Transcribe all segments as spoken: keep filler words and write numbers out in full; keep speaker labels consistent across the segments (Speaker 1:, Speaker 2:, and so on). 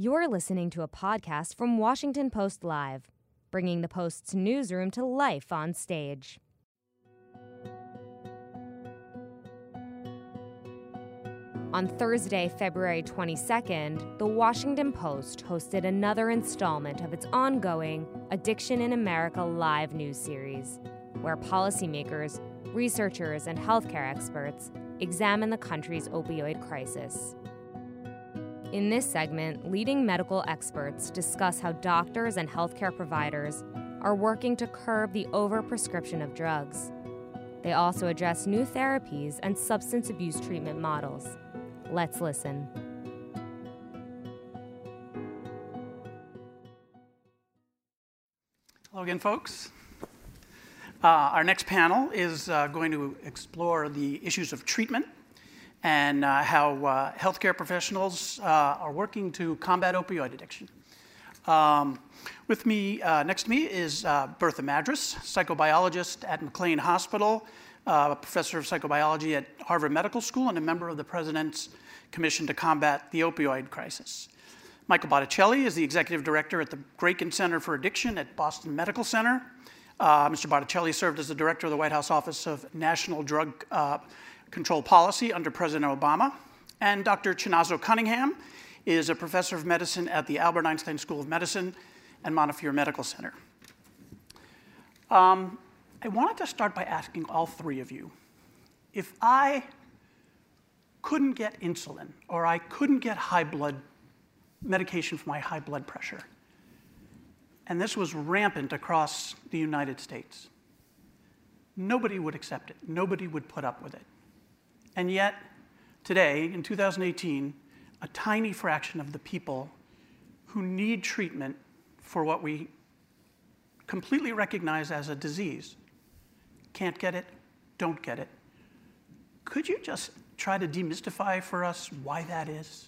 Speaker 1: You're listening to a podcast from Washington Post Live, bringing the Post's newsroom to life on stage. On Thursday, February twenty-second, The Washington Post hosted another installment of its ongoing Addiction in America live news series, where policymakers, researchers, and healthcare experts examine the country's opioid crisis. In this segment, leading medical experts discuss how doctors and healthcare providers are working to curb the overprescription of drugs. They also address new therapies and substance abuse treatment models. Let's listen.
Speaker 2: Hello again, folks. Uh, our next panel is uh, going to explore the issues of treatment and uh, how uh, healthcare professionals uh, are working to combat opioid addiction. Um, with me, uh, next to me is uh, Bertha Madras, psychobiologist at McLean Hospital, uh, professor of psychobiology at Harvard Medical School, and a member of the President's Commission to Combat the Opioid Crisis. Michael Botticelli is the executive director at the Graken Center for Addiction at Boston Medical Center. Uh, Mister Botticelli served as the director of the White House Office of National Drug uh, Control Policy under President Obama. And Doctor Chinazo Cunningham is a professor of medicine at the Albert Einstein School of Medicine and Montefiore Medical Center. Um, I wanted to start by asking all three of you, if I couldn't get insulin or I couldn't get high blood medication for my high blood pressure, and this was rampant across the United States, nobody would accept it. Nobody would put up with it. And yet, today, in two thousand eighteen, a tiny fraction of the people who need treatment for what we completely recognize as a disease can't get it, don't get it. Could you just try to demystify for us why that is?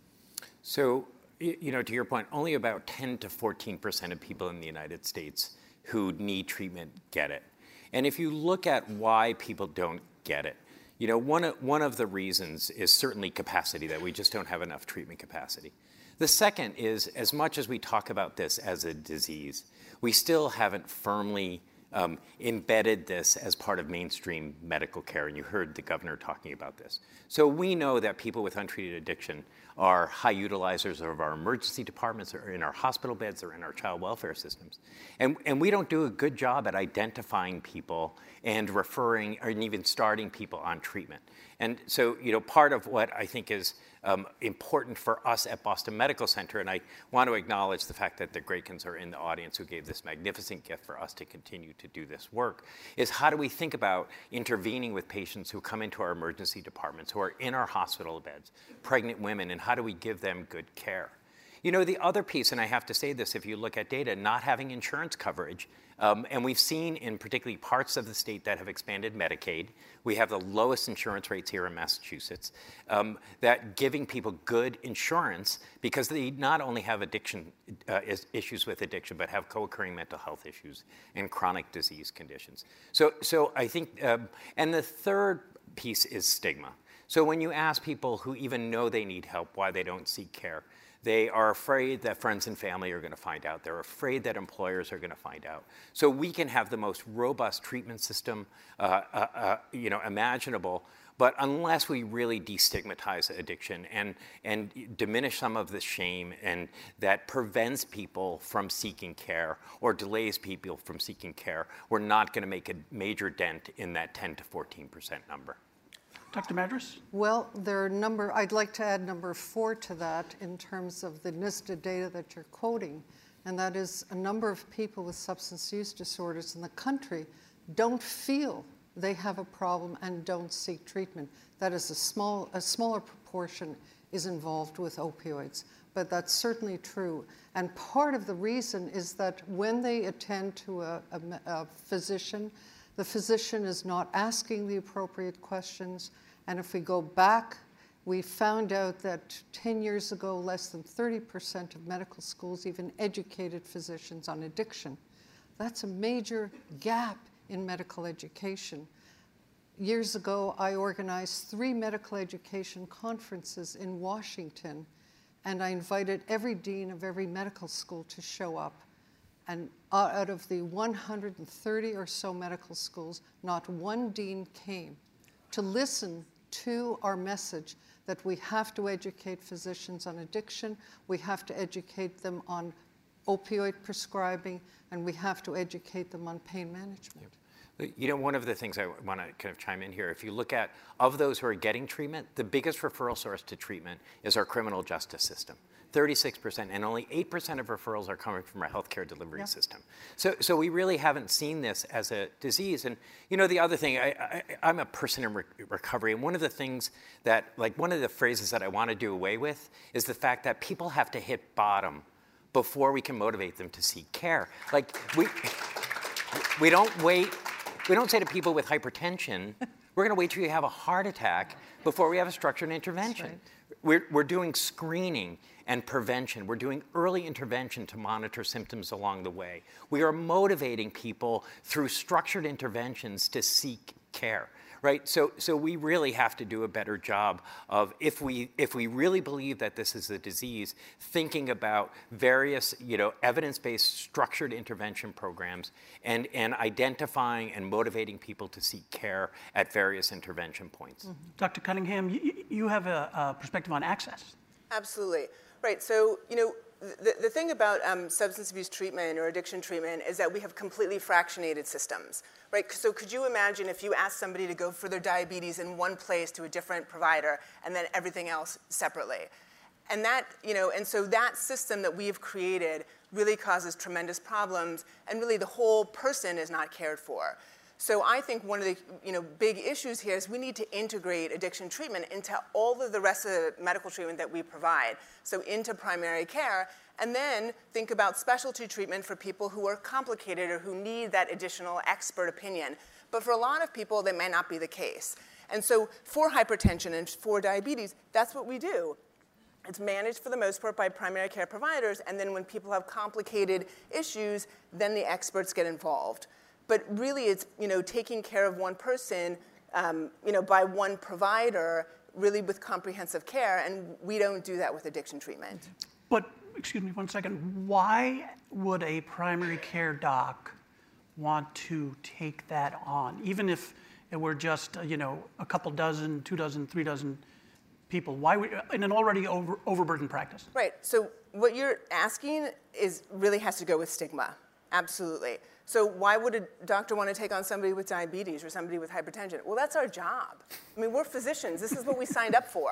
Speaker 3: So, you know, to your point, only about ten to fourteen percent of people in the United States who need treatment get it. And if you look at why people don't get it, you know, one of, one of the reasons is certainly capacity, that we just don't have enough treatment capacity. The second is, as much as we talk about this as a disease, we still haven't firmly um, embedded this as part of mainstream medical care, and you heard the governor talking about this. So we know that people with untreated addiction are high utilizers of our emergency departments, or in our hospital beds, or in our child welfare systems. And, and we don't do a good job at identifying people and referring, or even starting people on treatment. And so, you know, part of what I think is um, important for us at Boston Medical Center, and I want to acknowledge the fact that the Grakens are in the audience who gave this magnificent gift for us to continue to do this work, is how do we think about intervening with patients who come into our emergency departments, who are in our hospital beds, pregnant women, and how do we give them good care? You know, the other piece, and I have to say this, if you look at data, not having insurance coverage, um, and we've seen in particularly parts of the state that have expanded Medicaid, we have the lowest insurance rates here in Massachusetts, um, that giving people good insurance, because they not only have addiction uh, is, issues with addiction, but have co-occurring mental health issues and chronic disease conditions. So, so I think, um, and the third piece is stigma. So when you ask people who even know they need help why they don't seek care, they are afraid that friends and family are going to find out. They're afraid that employers are going to find out. So we can have the most robust treatment system uh, uh, uh, you know, imaginable, but unless we really destigmatize addiction and, and diminish some of the shame and that prevents people from seeking care or delays people from seeking care, we're not going to make a major dent in that ten to fourteen percent number.
Speaker 2: Doctor Madras?
Speaker 4: Well, there are a number, I'd like to add number four to that in terms of the NISTA data that you're quoting, and that is a number of people with substance use disorders in the country don't feel they have a problem and don't seek treatment. That is a small, a smaller proportion is involved with opioids, but that's certainly true. And part of the reason is that when they attend to a, a, a physician, the physician is not asking the appropriate questions. And if we go back, we found out that ten years ago, less than thirty percent of medical schools even educated physicians on addiction. That's a major gap in medical education. Years ago, I organized three medical education conferences in Washington and I invited every dean of every medical school to show up. And out of the one hundred thirty or so medical schools, not one dean came to listen to our message that we have to educate physicians on addiction, we have to educate them on opioid prescribing, and we have to educate them on pain management.
Speaker 3: Yep. You know, one of the things I want to kind of chime in here, if you look at, of those who are getting treatment, the biggest referral source to treatment is our criminal justice system. thirty-six percent, and only eight percent of referrals are coming from our healthcare delivery yeah. system. So, so we really haven't seen this as a disease. And, you know, the other thing, I, I, I'm a person in re- recovery, and one of the things that, like, one of the phrases that I want to do away with is the fact that people have to hit bottom before we can motivate them to seek care. Like, we, we don't wait, we don't say to people with hypertension, we're going to wait till you have a heart attack before we have a structured intervention.
Speaker 4: Right.
Speaker 3: We're, we're doing screening and prevention. We're doing early intervention to monitor symptoms along the way. We are motivating people through structured interventions to seek care, right? So, so we really have to do a better job of, if we, if we really believe that this is a disease, thinking about various, you know, evidence-based structured intervention programs and, and identifying and motivating people to seek care at various intervention points.
Speaker 2: Mm-hmm. Doctor Cunningham, you, you have a, a perspective on access.
Speaker 5: Absolutely. Right. So, you know, the, the thing about um, substance abuse treatment or addiction treatment is that we have completely fractionated systems, right? So could you imagine if you asked somebody to go for their diabetes in one place to a different provider and then everything else separately? And that, you know, and so that system that we've created really causes tremendous problems, and really the whole person is not cared for. So I think one of the, you know, big issues here is we need to integrate addiction treatment into all of the rest of the medical treatment that we provide, so into primary care, and then think about specialty treatment for people who are complicated or who need that additional expert opinion. But for a lot of people, that may not be the case. And so for hypertension and for diabetes, that's what we do. It's managed for the most part by primary care providers, and then when people have complicated issues, then the experts get involved. But really, it's, you know, taking care of one person, um, you know, by one provider, really with comprehensive care, and we don't do that with addiction treatment.
Speaker 2: But, excuse me one second, why would a primary care doc want to take that on, even if it were just, uh, you know, a couple dozen, two dozen, three dozen people? Why would, in an already over, overburdened practice?
Speaker 5: Right. So what you're asking is really has to go with stigma. Absolutely. So why would a doctor want to take on somebody with diabetes or somebody with hypertension? Well, that's our job. I mean, we're physicians. This is what we signed up for.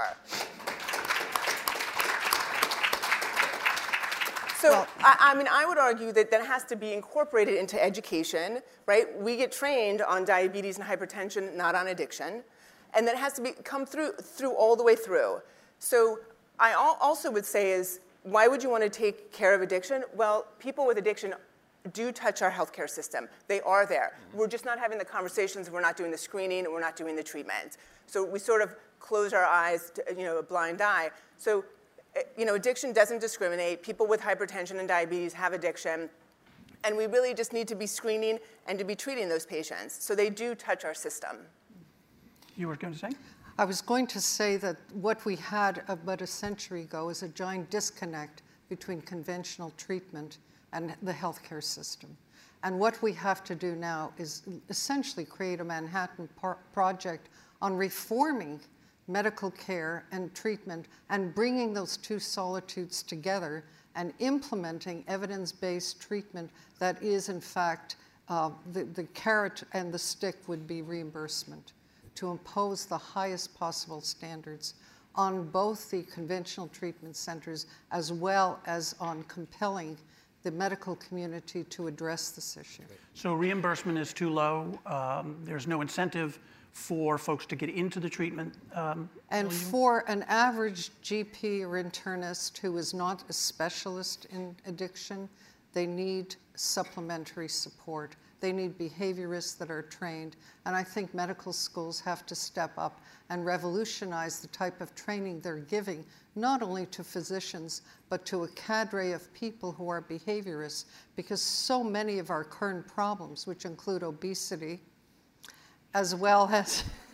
Speaker 5: So, well, I, I mean, I would argue that that has to be incorporated into education, right? We get trained on diabetes and hypertension, not on addiction. And that has to be come through, through all the way through. So I al- also would say is, why would you want to take care of addiction? Well, people with addiction do touch our healthcare system. They are there. Mm-hmm. We're just not having the conversations, we're not doing the screening, and we're not doing the treatment. So we sort of close our eyes to, you know, a blind eye. So, you know, addiction doesn't discriminate. People with hypertension and diabetes have addiction. And we really just need to be screening and to be treating those patients. So they do touch our system.
Speaker 2: You were going to say?
Speaker 4: I was going to say that what we had about a century ago is a giant disconnect between conventional treatment and the healthcare system. And what we have to do now is essentially create a Manhattan par- project on reforming medical care and treatment and bringing those two solitudes together and implementing evidence-based treatment that is, in fact, uh, the, the carrot and the stick would be reimbursement, to impose the highest possible standards on both the conventional treatment centers as well as on compelling the medical community to address this issue.
Speaker 2: So reimbursement is too low. Um, there's no incentive for folks to get into the treatment. Um,
Speaker 4: and for an average G P or internist who is not a specialist in addiction, they need supplementary support. They need behaviorists that are trained. And I think medical schools have to step up and revolutionize the type of training they're giving, not only to physicians, but to a cadre of people who are behaviorists, because so many of our current problems, which include obesity, as well as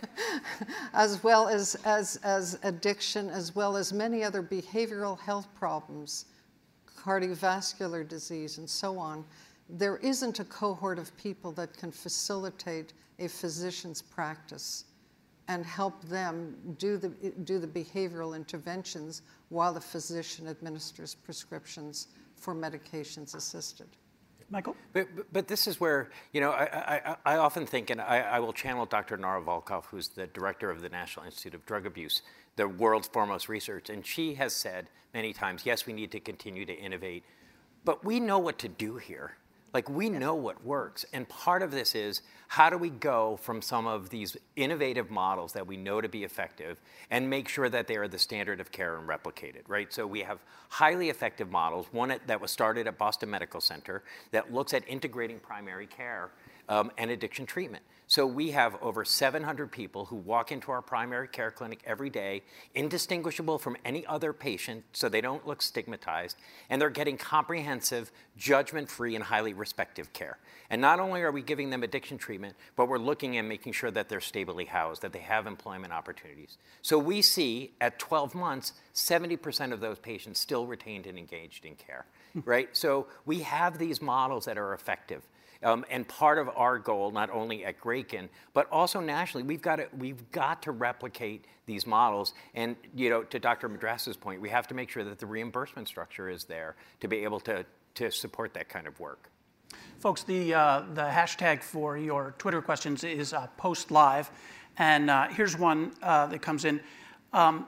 Speaker 4: as well as, as, as addiction, as well as many other behavioral health problems, cardiovascular disease, and so on, there isn't a cohort of people that can facilitate a physician's practice and help them do the, do the behavioral interventions while the physician administers prescriptions for medications assisted.
Speaker 2: Michael?
Speaker 3: But, but, but this is where, you know, I, I, I often think, and I, I will channel Doctor Nora Volkow, who's the director of the National Institute of Drug Abuse, the world's foremost research, and she has said many times, yes, we need to continue to innovate, but we know what to do here. Like, we know what works. And part of this is, how do we go from some of these innovative models that we know to be effective and make sure that they are the standard of care and replicated, right? So we have highly effective models, one that was started at Boston Medical Center that looks at integrating primary care um, and addiction treatment. So we have over seven hundred people who walk into our primary care clinic every day, indistinguishable from any other patient, so they don't look stigmatized, and they're getting comprehensive, judgment-free, and highly respective care. And not only are we giving them addiction treatment, but we're looking and making sure that they're stably housed, that they have employment opportunities. So we see at twelve months, seventy percent of those patients still retained and engaged in care, right? So we have these models that are effective. Um, and part of our goal, not only at Grayken, but also nationally, we've got to, we've got to replicate these models. And, you know, to Doctor Madras's point, we have to make sure that the reimbursement structure is there to be able to, to support that kind of work.
Speaker 2: Folks, the, uh, the hashtag for your Twitter questions is uh, PostLive. And uh, here's one uh, that comes in. Um,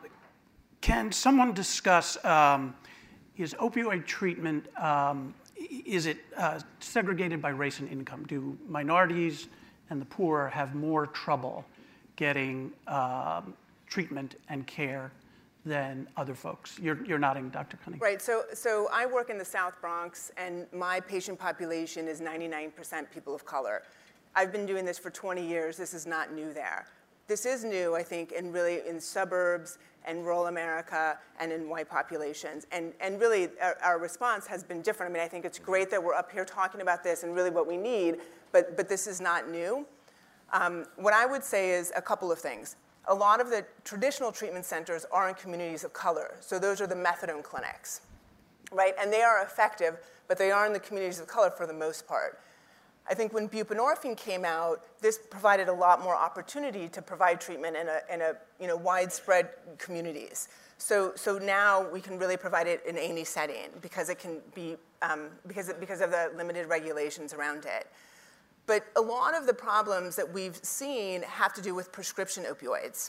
Speaker 2: can someone discuss, um, is opioid treatment, um, is it uh, segregated by race and income? Do minorities and the poor have more trouble getting um, treatment and care than other folks? You're, you're nodding, Doctor Cunningham.
Speaker 5: Right, so, so I work in the South Bronx, and my patient population is ninety-nine percent people of color. I've been doing this for twenty years. This is not new there. This is new, I think, in really in suburbs and rural America and in white populations. And, and really, our, our response has been different. I mean, I think it's great that we're up here talking about this and really what we need, but, but this is not new. Um, what I would say is a couple of things. A lot of the traditional treatment centers are in communities of color. So those are the methadone clinics, right? And they are effective, but they are in the communities of color for the most part. I think when buprenorphine came out, this provided a lot more opportunity to provide treatment in a, in a you know, widespread communities. So, so now we can really provide it in any setting because it can be, um, because, it, because of the limited regulations around it. But a lot of the problems that we've seen have to do with prescription opioids.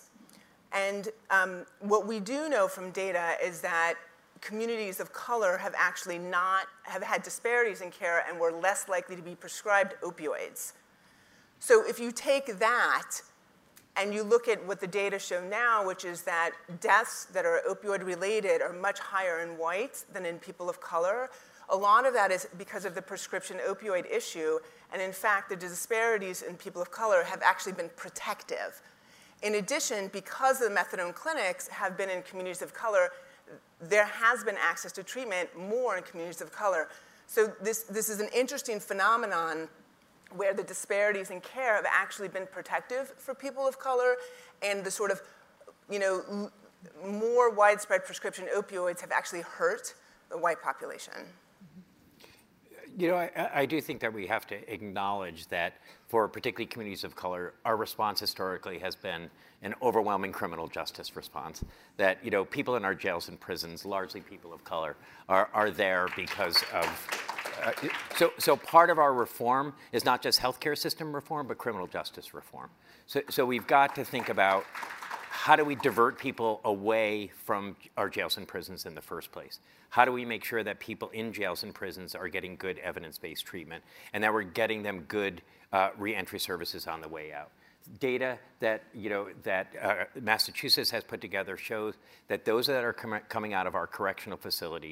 Speaker 5: And um, what we do know from data is that communities of color have actually not, have had disparities in care and were less likely to be prescribed opioids. So if you take that and you look at what the data show now, which is that deaths that are opioid related are much higher in whites than in people of color, a lot of that is because of the prescription opioid issue. And in fact, the disparities in people of color have actually been protective. In addition, because the methadone clinics have been in communities of color, there has been access to treatment more in communities of color. So this, this is an interesting phenomenon where the disparities in care have actually been protective for people of color, and the sort of, you know, more widespread prescription opioids have actually hurt the white population.
Speaker 3: You know, I, I do think that we have to acknowledge that for particularly communities of color, our response historically has been an overwhelming criminal justice response. That, you know, people in our jails and prisons, largely people of color, are, are there because of, uh, so, so part of our reform is not just healthcare system reform, but criminal justice reform. So, so we've got to think about how do we divert people away from our jails and prisons in the first place? How do we make sure that people in jails and prisons are getting good evidence-based treatment and that we're getting them good uh, reentry services on the way out? Data that, you know, that uh, Massachusetts has put together shows that those that are com coming out of our correctional facilities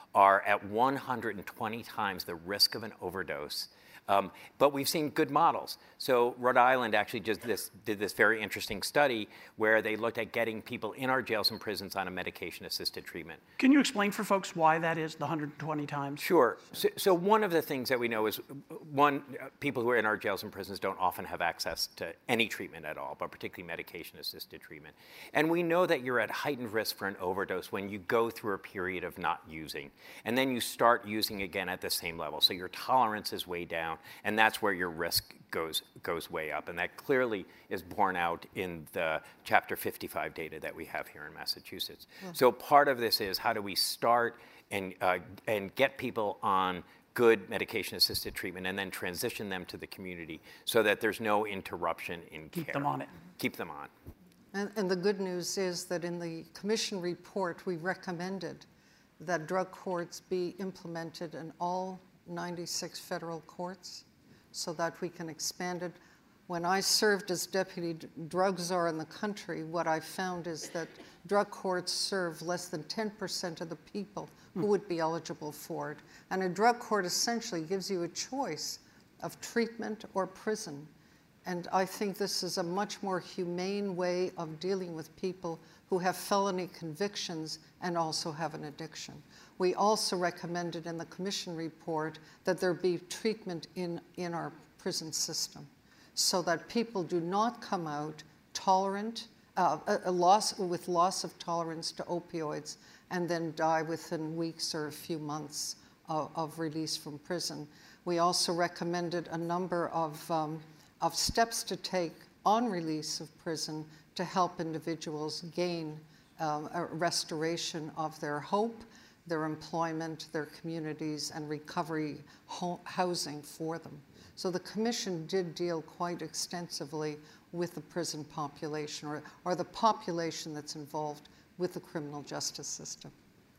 Speaker 3: are at one hundred twenty times the risk of an overdose. Um, but we've seen good models. So Rhode Island actually just this, did this very interesting study where they looked at getting people in our jails and prisons on a medication-assisted treatment.
Speaker 2: Can you explain for folks why that is, the one hundred twenty times?
Speaker 3: Sure. So, so one of the things that we know is, one, people who are in our jails and prisons don't often have access to any treatment at all, but particularly medication-assisted treatment. And we know that you're at heightened risk for an overdose when you go through a period of not using. And then you start using again at the same level. So your tolerance is way down. And that's where your risk goes goes way up. And that clearly is borne out in the Chapter fifty-five data that we have here in Massachusetts. Yeah. So part of this is how do we start and, uh, and get people on good medication-assisted treatment and then transition them to the community so that there's no interruption in
Speaker 2: Keep
Speaker 3: care.
Speaker 2: them on it.
Speaker 3: Keep them on.
Speaker 4: And, and the good news is that in the commission report, we recommended that drug courts be implemented in all ninety-six federal courts so that we can expand it. When I served as deputy drug czar in the country, what I found is that drug courts serve less than ten percent of the people who would be eligible for it. And a drug court essentially gives you a choice of treatment or prison. And I think this is a much more humane way of dealing with people who have felony convictions and also have an addiction. We also recommended in the commission report that there be treatment in, in our prison system so that people do not come out tolerant, uh, a, a loss, with loss of tolerance to opioids and then die within weeks or a few months of, of release from prison. We also recommended a number of, um, of steps to take on release of prison to help individuals gain um, a restoration of their hope, their employment, their communities, and recovery ho- housing for them. So the commission did deal quite extensively with the prison population, or, or the population that's involved with the criminal justice system.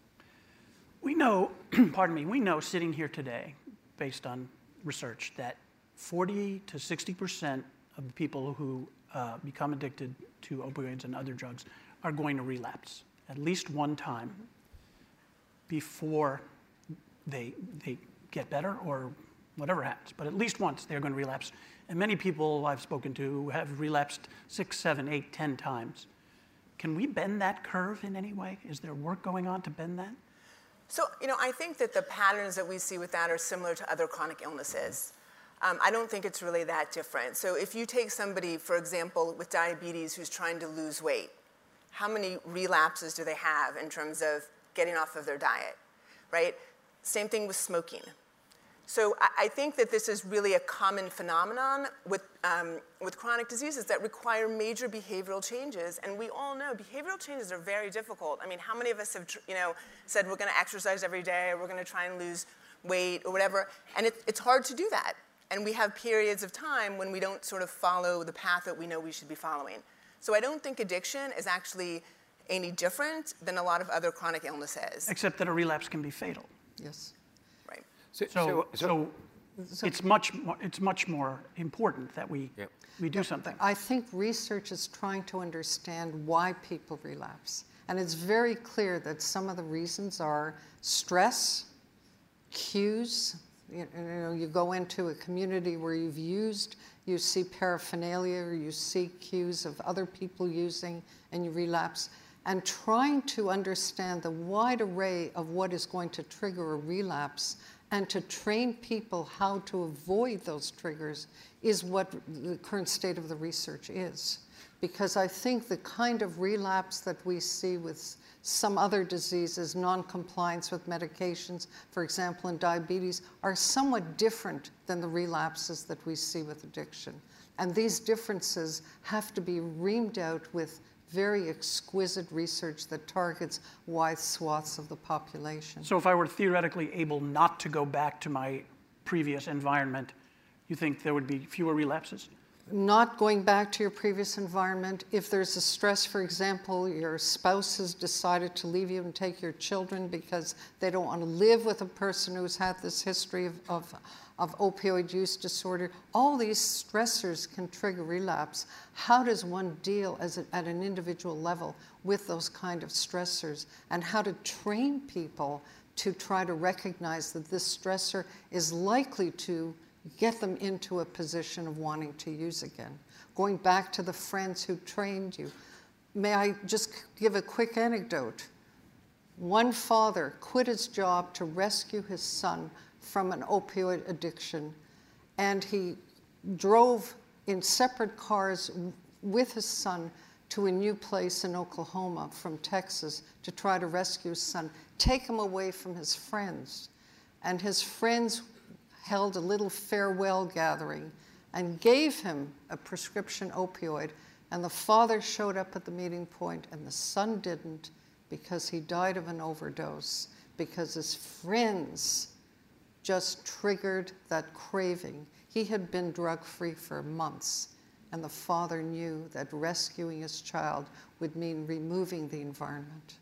Speaker 2: We know, pardon me, we know sitting here today, based on research, that forty to sixty percent of the people who uh, become addicted to opioids and other drugs are going to relapse at least one time before they, they get better or whatever happens. But at least once they're going to relapse. And many people I've spoken to have relapsed six, seven, eight, ten times. Can we bend that curve in any way? Is there work going on to bend that?
Speaker 5: So, you know, I think that the patterns that we see with that are similar to other chronic illnesses. Um, I don't think it's really that different. So if you take somebody, for example, with diabetes who's trying to lose weight, how many relapses do they have in terms of getting off of their diet, right? Same thing with smoking. So I, I think that this is really a common phenomenon with, um, with chronic diseases that require major behavioral changes. And we all know behavioral changes are very difficult. I mean, how many of us have, you know, said we're going to exercise every day, or we're going to try and lose weight, or whatever? And it, it's hard to do that. And we have periods of time when we don't sort of follow the path that we know we should be following. So I don't think addiction is actually any different than a lot of other chronic illnesses.
Speaker 2: Except that a relapse can be fatal.
Speaker 4: Yes.
Speaker 5: Right.
Speaker 2: So, so, so, so it's much more, it's much more important that we, yep. we do something.
Speaker 4: I think research is trying to understand why people relapse. And it's very clear that some of the reasons are stress, cues. You know, you go into a community where you've used, you see paraphernalia, or you see cues of other people using, and you relapse. And trying to understand the wide array of what is going to trigger a relapse and to train people how to avoid those triggers is what the current state of the research is. Because I think the kind of relapse that we see with some other diseases, non-compliance with medications, for example, in diabetes, are somewhat different than the relapses that we see with addiction. And these differences have to be reamed out with very exquisite research that targets wide swaths of the population.
Speaker 2: So if I were theoretically able not to go back to my previous environment, you think there would be fewer relapses?
Speaker 4: Not going back to your previous environment. If there's a stress, for example, your spouse has decided to leave you and take your children because they don't want to live with a person who's had this history of, of, of opioid use disorder, all these stressors can trigger relapse. How does one deal as a, at an individual level with those kind of stressors, and how to train people to try to recognize that this stressor is likely to get them into a position of wanting to use again. Going back to the friends who trained you, may I just give a quick anecdote? One father quit his job to rescue his son from an opioid addiction, and he drove in separate cars with his son to a new place in Oklahoma from Texas to try to rescue his son, take him away from his friends. And his friends held a little farewell gathering and gave him a prescription opioid, and the father showed up at the meeting point and the son didn't, because he died of an overdose, because his friends just triggered that craving. He had been drug-free for months, and the father knew that rescuing his child would mean removing the environment.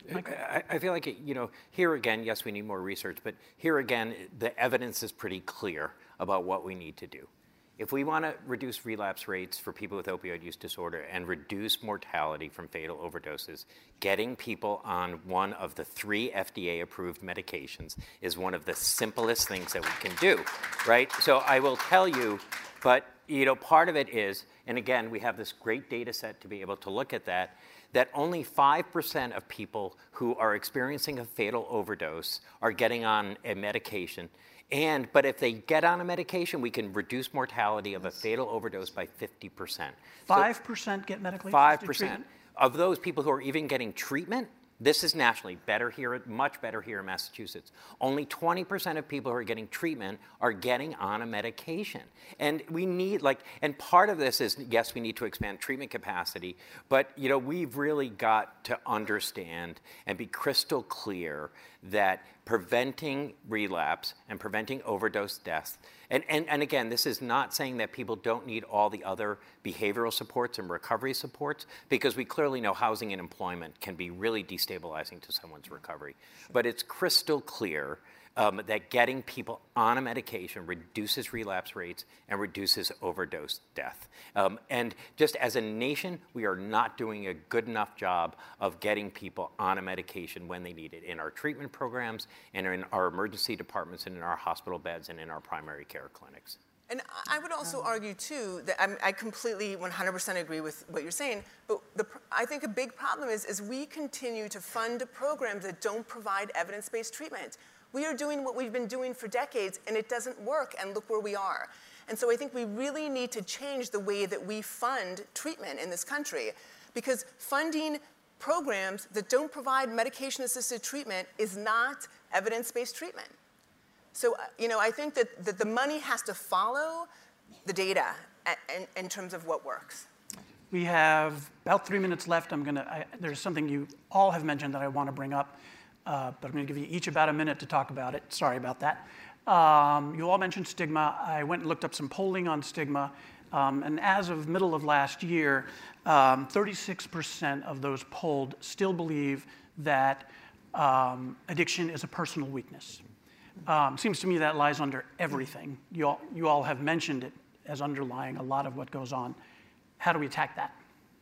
Speaker 3: I, I feel like, it, you know, here again, yes, we need more research, but here again, the evidence is pretty clear about what we need to do. If we want to reduce relapse rates for people with opioid use disorder and reduce mortality from fatal overdoses, getting people on one of the three F D A-approved medications is one of the simplest things that we can do, right? So I will tell you, but you know, part of it is, and again, we have this great data set to be able to look at that, that only five percent of people who are experiencing a fatal overdose are getting on a medication. And, but if they get on a medication, we can reduce mortality of a fatal overdose by fifty percent.
Speaker 2: five percent get medically
Speaker 3: five
Speaker 2: assisted
Speaker 3: percent.
Speaker 2: treatment?
Speaker 3: Of those people who are even getting treatment, this is nationally better here, much better here in Massachusetts. Only twenty percent of people who are getting treatment are getting on a medication. And we need, like, and part of this is, yes, we need to expand treatment capacity, but, you know, we've really got to understand and be crystal clear that preventing relapse and preventing overdose deaths, and, and, and again, this is not saying that people don't need all the other behavioral supports and recovery supports, because we clearly know housing and employment can be really destabilizing to someone's recovery. But it's crystal clear um, that getting people on a medication reduces relapse rates and reduces overdose death. Um, and just as a nation, we are not doing a good enough job of getting people on a medication when they need it in our treatment programs and in our emergency departments and in our hospital beds and in our primary care clinics.
Speaker 5: And I would also argue, too, that I'm, I completely one hundred percent agree with what you're saying, but the, I think a big problem is, is we continue to fund programs that don't provide evidence-based treatment. We are doing what we've been doing for decades, and it doesn't work, and look where we are. And so I think we really need to change the way that we fund treatment in this country, because funding programs that don't provide medication-assisted treatment is not evidence-based treatment. So, you know, I think that, that the money has to follow the data in, in terms of what works.
Speaker 2: We have about three minutes left. I'm gonna, I, there's something you all have mentioned that I want to bring up, uh, but I'm going to give you each about a minute to talk about it. Sorry about that. Um, you all mentioned stigma. I went and looked up some polling on stigma, um, and as of middle of last year, um, thirty-six percent of those polled still believe that um, addiction is a personal weakness. Um, seems to me that lies under everything. You all, you all have mentioned it as underlying a lot of what goes on. How do we attack that?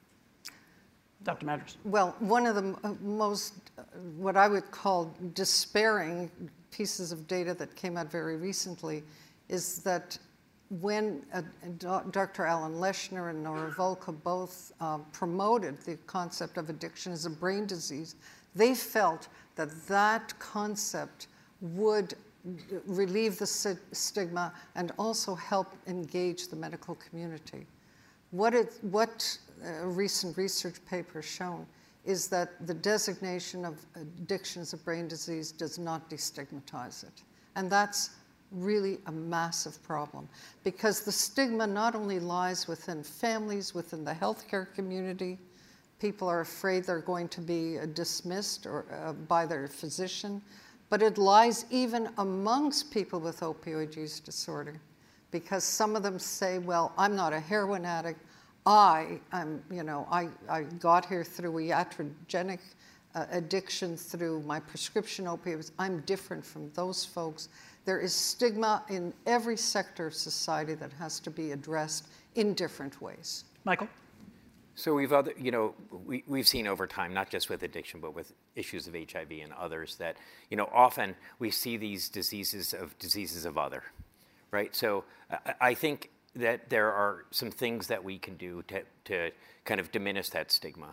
Speaker 2: Doctor Madras.
Speaker 4: Well, one of the m- most, uh, what I would call despairing pieces of data that came out very recently is that when uh, Doctor Alan Leshner and Nora Volka both uh, promoted the concept of addiction as a brain disease, they felt that that concept would relieve the stigma and also help engage the medical community. What, it, what a recent research paper has shown is that the designation of addiction as a brain disease does not destigmatize it. And that's really a massive problem, because the stigma not only lies within families, within the healthcare community. People are afraid they're going to be dismissed or, uh, by their physician, but it lies even amongst people with opioid use disorder, because some of them say, well, I'm not a heroin addict. I, I'm, you know, I, I got here through iatrogenic uh, addiction, through my prescription opioids. I'm different from those folks. There is stigma in every sector of society that has to be addressed in different ways.
Speaker 2: Michael?
Speaker 3: So we've other, you know, we, we've seen over time, not just with addiction, but with issues of H I V and others, that, you know, often we see these diseases of diseases of other, right? So I, I think that there are some things that we can do to, to kind of diminish that stigma.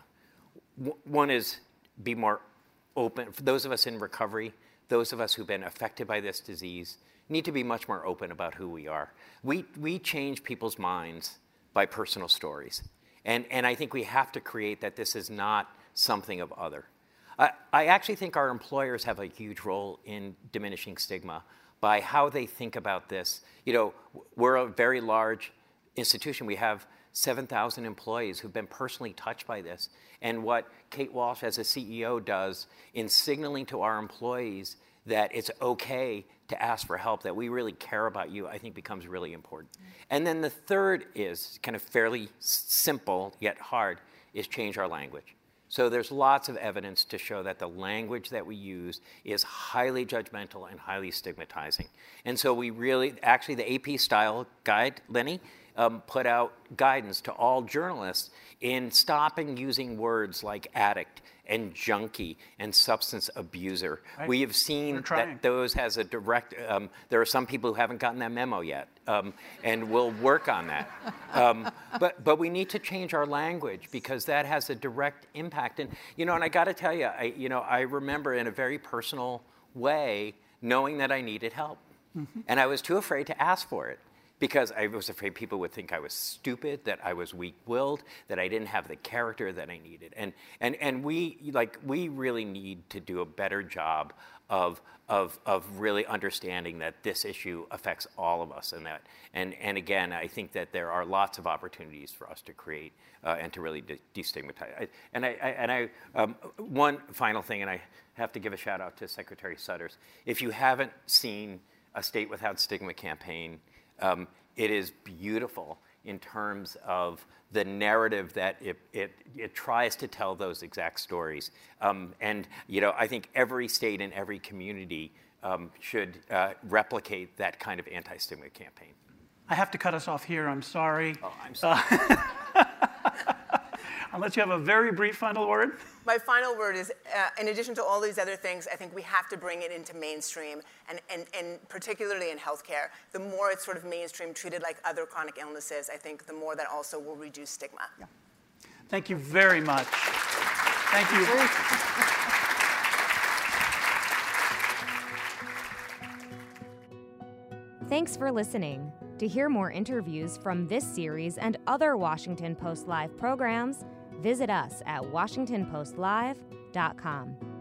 Speaker 3: W- one is be more open. For those of us in recovery, those of us who've been affected by this disease, need to be much more open about who we are. We, we change people's minds by personal stories. And, and I think we have to create that this is not something of other. I, I actually think our employers have a huge role in diminishing stigma by how they think about this. You know, we're a very large institution. We have seven thousand employees who've been personally touched by this. And what Kate Walsh as a C E O does in signaling to our employees that it's okay to ask for help, that we really care about you, I think becomes really important. And then the third is kind of fairly simple yet hard, is change our language. So there's lots of evidence to show that the language that we use is highly judgmental and highly stigmatizing. And so we really, actually the A P Style Guide, Lenny, um, put out guidance to all journalists in stopping using words like addict and junkie and substance abuser. Right. We have seen that those has a direct, um, there are some people who haven't gotten that memo yet, um, and we'll work on that. Um, but, but we need to change our language because that has a direct impact. And, you know, and I gotta tell you, I, you know, I remember in a very personal way knowing that I needed help. Mm-hmm. And I was too afraid to ask for it, because I was afraid people would think I was stupid, that I was weak-willed, that I didn't have the character that I needed. And and and we like we really need to do a better job of of of really understanding that this issue affects all of us, and that and and again, I think that there are lots of opportunities for us to create uh, and to really de- destigmatize. I, and I, I and I um, one final thing, and I have to give a shout out to Secretary Sutters. If you haven't seen a State Without Stigma campaign, Um, it is beautiful in terms of the narrative that it, it, it tries to tell those exact stories. Um, and, you know, I think every state and every community um, should uh, replicate that kind of anti-stigma campaign.
Speaker 2: I have to cut us off here. I'm sorry.
Speaker 3: Oh, I'm sorry.
Speaker 2: Uh, unless you have a very brief final word.
Speaker 5: My final word is, uh, in addition to all these other things, I think we have to bring it into mainstream, and, and, and particularly in healthcare. The more it's sort of mainstream, treated like other chronic illnesses, I think the more that also will reduce stigma.
Speaker 2: Yeah. Thank you very much. Thank you.
Speaker 1: Thanks for listening. To hear more interviews from this series and other Washington Post Live programs, visit us at washington post live dot com.